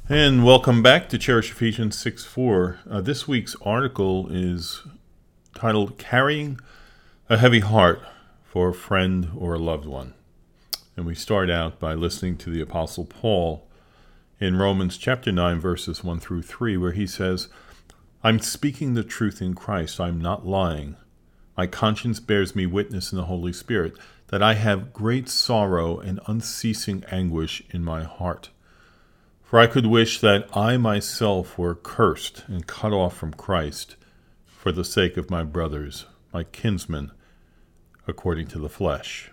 And welcome back to Cherish Ephesians 6:4. This week's article is titled Carrying a Heavy Heart for a Friend or a Loved One. And we start out by listening to the Apostle Paul in Romans chapter 9, verses 1 through 3, where he says, I'm speaking the truth in Christ. I'm not lying. My conscience bears me witness in the Holy Spirit that I have great sorrow and unceasing anguish in my heart. For I could wish that I myself were cursed and cut off from Christ for the sake of my brothers, my kinsmen, according to the flesh.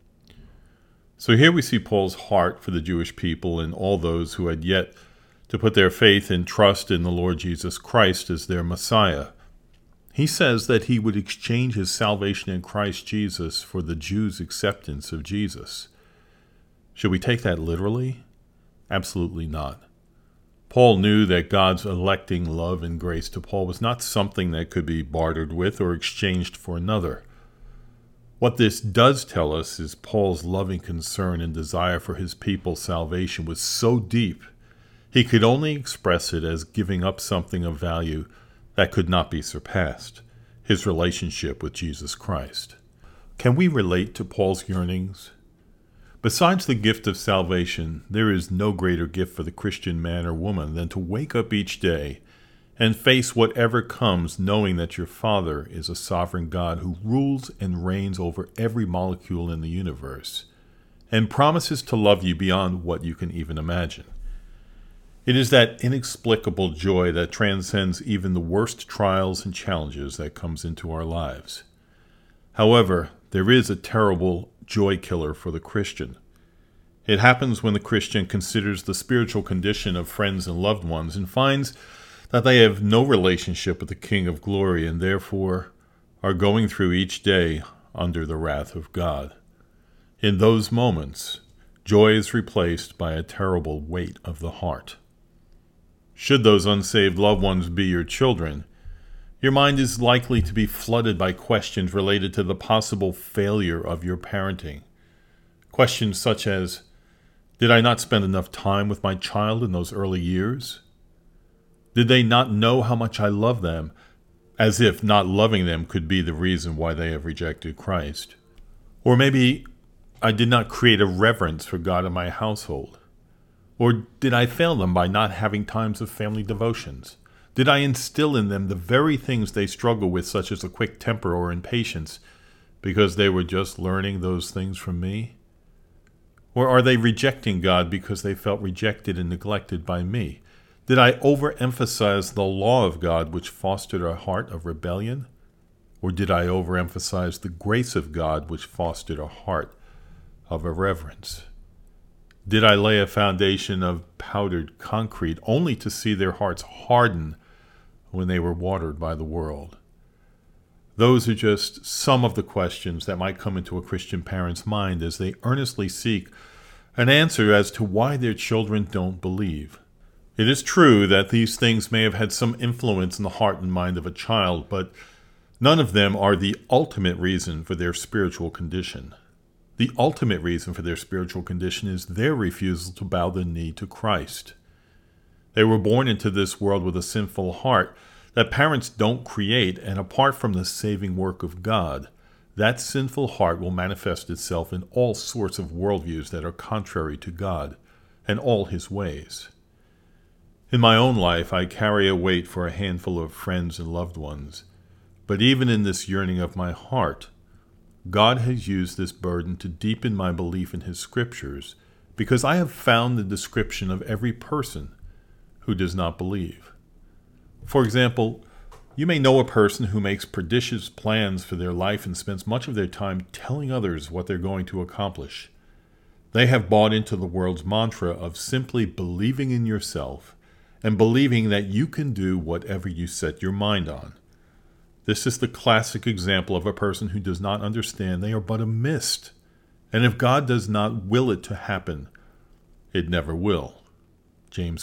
So here we see Paul's heart for the Jewish people and all those who had yet to put their faith and trust in the Lord Jesus Christ as their Messiah. He says that he would exchange his salvation in Christ Jesus for the Jews' acceptance of Jesus. Should we take that literally? Absolutely not. Paul knew that God's electing love and grace to Paul was not something that could be bartered with or exchanged for another. What this does tell us is Paul's loving concern and desire for his people's salvation was so deep, he could only express it as giving up something of value that could not be surpassed, his relationship with Jesus Christ. Can we relate to Paul's yearnings? Besides the gift of salvation, there is no greater gift for the Christian man or woman than to wake up each day and face whatever comes knowing that your Father is a sovereign God who rules and reigns over every molecule in the universe and promises to love you beyond what you can even imagine. It is that inexplicable joy that transcends even the worst trials and challenges that comes into our lives. However, there is a terrible joy killer for the Christian. It happens when the Christian considers the spiritual condition of friends and loved ones and finds that they have no relationship with the King of Glory and therefore are going through each day under the wrath of God. In those moments, joy is replaced by a terrible weight of the heart. Should those unsaved loved ones be your children, your mind is likely to be flooded by questions related to the possible failure of your parenting. Questions such as, did I not spend enough time with my child in those early years? Did they not know how much I love them, as if not loving them could be the reason why they have rejected Christ? Or maybe I did not create a reverence for God in my household. Or did I fail them by not having times of family devotions? Did I instill in them the very things they struggle with, such as a quick temper or impatience, because they were just learning those things from me? Or are they rejecting God because they felt rejected and neglected by me? Did I overemphasize the law of God, which fostered a heart of rebellion? Or did I overemphasize the grace of God, which fostered a heart of irreverence? Did I lay a foundation of powdered concrete only to see their hearts harden when they were watered by the world? Those are just some of the questions that might come into a Christian parent's mind as they earnestly seek an answer as to why their children don't believe. It is true that these things may have had some influence in the heart and mind of a child, but none of them are the ultimate reason for their spiritual condition. The ultimate reason for their spiritual condition is their refusal to bow the knee to Christ. They were born into this world with a sinful heart that parents don't create, and apart from the saving work of God, that sinful heart will manifest itself in all sorts of worldviews that are contrary to God and all his ways. In my own life, I carry a weight for a handful of friends and loved ones, but even in this yearning of my heart, God has used this burden to deepen my belief in his scriptures, because I have found the description of every person who does not believe. For example, you may know a person who makes prodigious plans for their life and spends much of their time telling others what they're going to accomplish. They have bought into the world's mantra of simply believing in yourself and believing that you can do whatever you set your mind on. This is the classic example of a person who does not understand they are but a mist, and if God does not will it to happen, it never will. James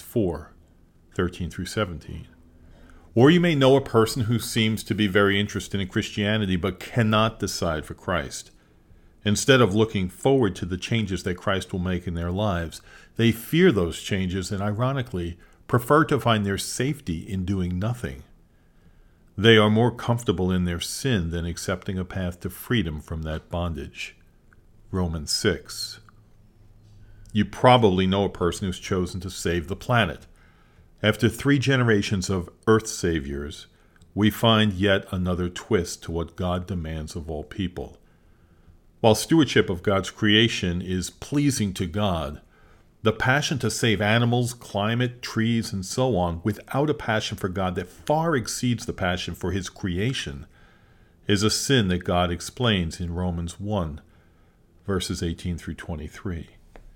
4:13-17. Or you may know a person who seems to be very interested in Christianity but cannot decide for Christ. Instead of looking forward to the changes that Christ will make in their lives, they fear those changes and, ironically, prefer to find their safety in doing nothing. They are more comfortable in their sin than accepting a path to freedom from that bondage. Romans 6. You probably know a person who's chosen to save the planet. After 3 generations of earth saviors, we find yet another twist to what God demands of all people. While stewardship of God's creation is pleasing to God, the passion to save animals, climate, trees, and so on, without a passion for God that far exceeds the passion for His creation, is a sin that God explains in Romans 1, verses 18 through 23.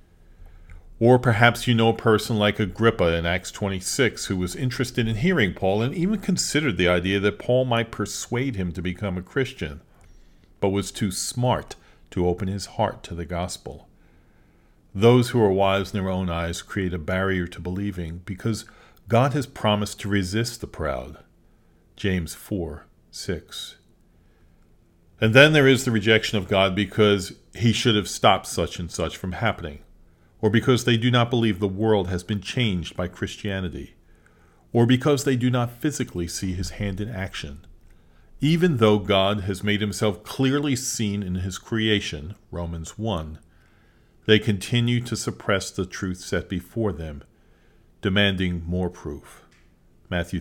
Or perhaps you know a person like Agrippa in Acts 26 who was interested in hearing Paul and even considered the idea that Paul might persuade him to become a Christian, but was too smart to open his heart to the gospel. Those who are wise in their own eyes create a barrier to believing because God has promised to resist the proud. James 4:6. And then there is the rejection of God because He should have stopped such and such from happening, or because they do not believe the world has been changed by Christianity, or because they do not physically see His hand in action. Even though God has made Himself clearly seen in His creation, Romans 1, they continue to suppress the truth set before them, demanding more proof. Matthew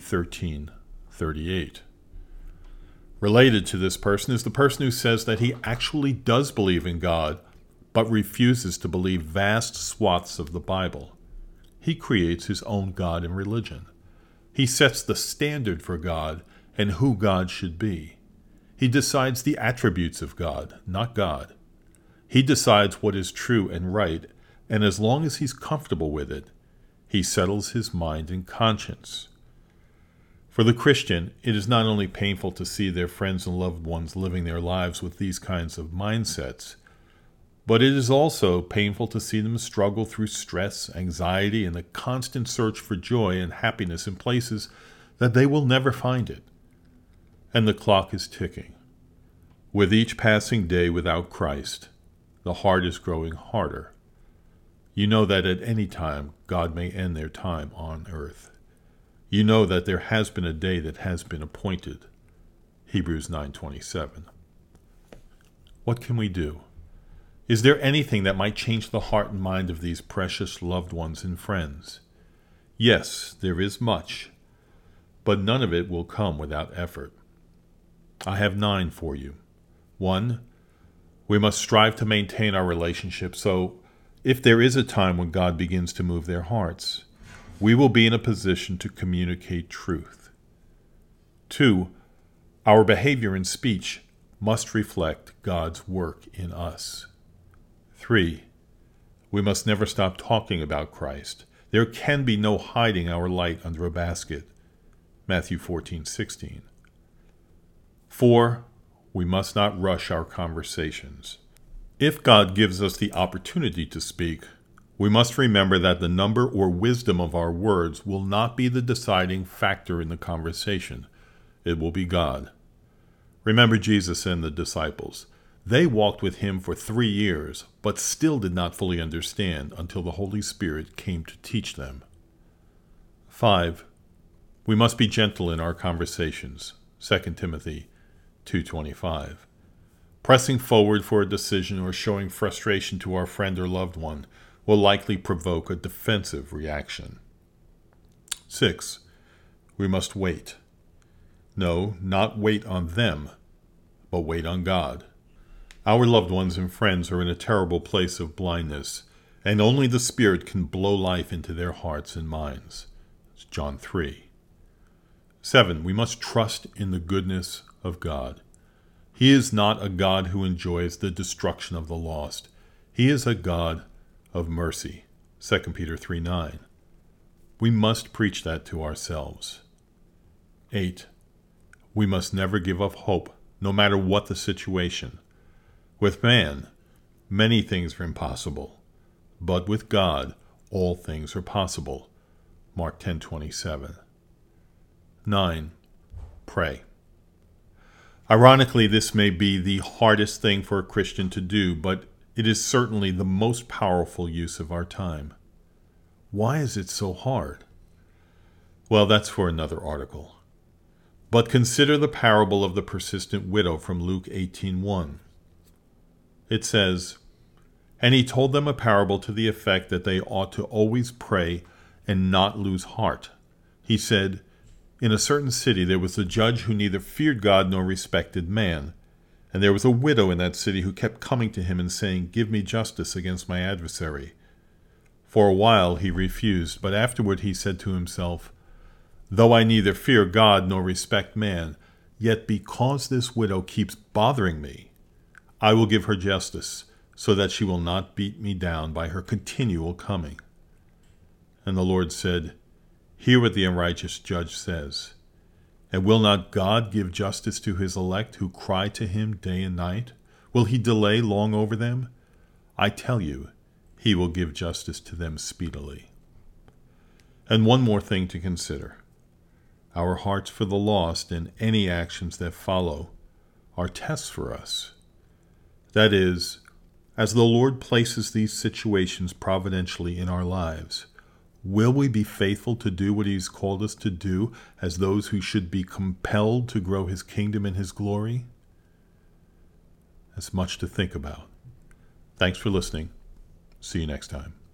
13:38. Related to this person is the person who says that he actually does believe in God, but refuses to believe vast swaths of the Bible. He creates his own God and religion. He sets the standard for God and who God should be. He decides the attributes of God, not God. He decides what is true and right, and as long as he's comfortable with it, he settles his mind and conscience. For the Christian, it is not only painful to see their friends and loved ones living their lives with these kinds of mindsets, but it is also painful to see them struggle through stress, anxiety, and the constant search for joy and happiness in places that they will never find it. And the clock is ticking. With each passing day without Christ, the heart is growing harder. You know that at any time God may end their time on earth. You know that there has been a day that has been appointed. Hebrews 9:27. What can we do? Is there anything that might change the heart and mind of these precious loved ones and friends? Yes, there is much, but none of it will come without effort. I have 9 for you. 1. We must strive to maintain our relationship so if there is a time when God begins to move their hearts, we will be in a position to communicate truth. 2. Our behavior and speech must reflect God's work in us. 3. We must never stop talking about Christ. There can be no hiding our light under a basket. Matthew 14:16. 4. We must not rush our conversations. If God gives us the opportunity to speak, we must remember that the number or wisdom of our words will not be the deciding factor in the conversation. It will be God. Remember Jesus and the disciples. They walked with Him for 3 years, but still did not fully understand until the Holy Spirit came to teach them. 5. We must be gentle in our conversations. 2 Timothy 2:25. Pressing forward for a decision or showing frustration to our friend or loved one will likely provoke a defensive reaction. 6. We must wait. No, not wait on them, but wait on God. Our loved ones and friends are in a terrible place of blindness, and only the Spirit can blow life into their hearts and minds. It's John 3. 7. We must trust in the goodness of God. He is not a God who enjoys the destruction of the lost. He is a God of mercy. 2 Peter 3:9. We must preach that to ourselves. 8. We must never give up hope, no matter what the situation. With man, many things are impossible, but with God, all things are possible. Mark 10:27. 9. Pray. Ironically, this may be the hardest thing for a Christian to do, but it is certainly the most powerful use of our time. Why is it so hard? Well, that's for another article. But consider the parable of the persistent widow from Luke 18:1. It says, "And he told them a parable to the effect that they ought to always pray and not lose heart. He said, in a certain city there was a judge who neither feared God nor respected man. And there was a widow in that city who kept coming to him and saying, 'Give me justice against my adversary.' For a while he refused, but afterward he said to himself, 'Though I neither fear God nor respect man, yet because this widow keeps bothering me, I will give her justice, so that she will not beat me down by her continual coming.' And the Lord said, 'Hear what the unrighteous judge says. And will not God give justice to his elect who cry to him day and night? Will he delay long over them? I tell you, he will give justice to them speedily.'" And one more thing to consider. Our hearts for the lost and any actions that follow are tests for us. That is, as the Lord places these situations providentially in our lives, will we be faithful to do what He's called us to do as those who should be compelled to grow His kingdom and His glory? That's much to think about. Thanks for listening. See you next time.